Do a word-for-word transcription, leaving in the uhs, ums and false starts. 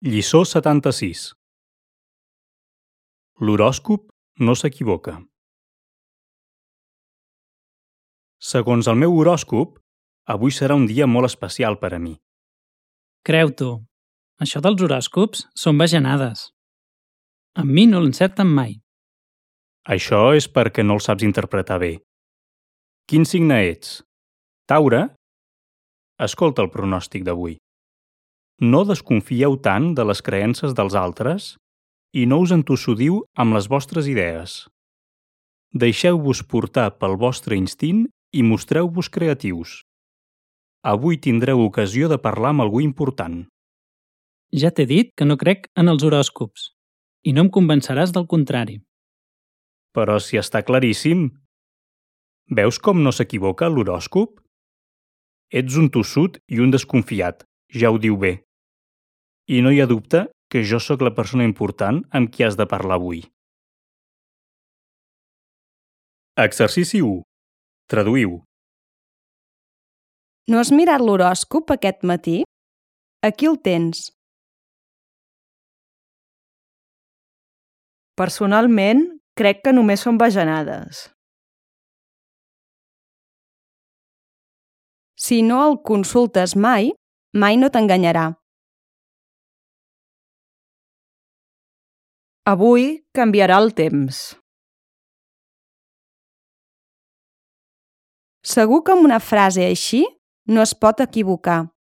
Lliçó setanta-sis. L'horòscop no s'equivoca. Segons el meu horòscop, avui serà un dia molt especial per a mi. Creu-t'ho. Això dels horòscops són bajanades. Amb mi no l'encerten mai. Això és perquè no el saps interpretar bé. Quin signe ets? Taure? Escolta el pronòstic d'avui. No desconfieu tant de les creences dels altres i no us entossodiu amb les vostres idees. Deixeu-vos portar pel vostre instint i mostreu-vos creatius. Avui tindreu ocasió de parlar amb algú important. Ja t'he dit que no crec en els horòscops i no em convenceràs del contrari. Però si està claríssim. Veus com no s'equivoca l'horòscop? Ets un tossut i un desconfiat, ja ho diu bé. I no hi ha dubte que jo sóc la persona important amb qui has de parlar avui. Exercici u. Traduïu. No has mirat l'horòscop aquest matí? Aquí el tens. Personalment, crec que només són bajanades. Si no el consultes mai, mai no t'enganyarà. Avui canviarà el temps. Segur que amb una frase així no es pot equivocar.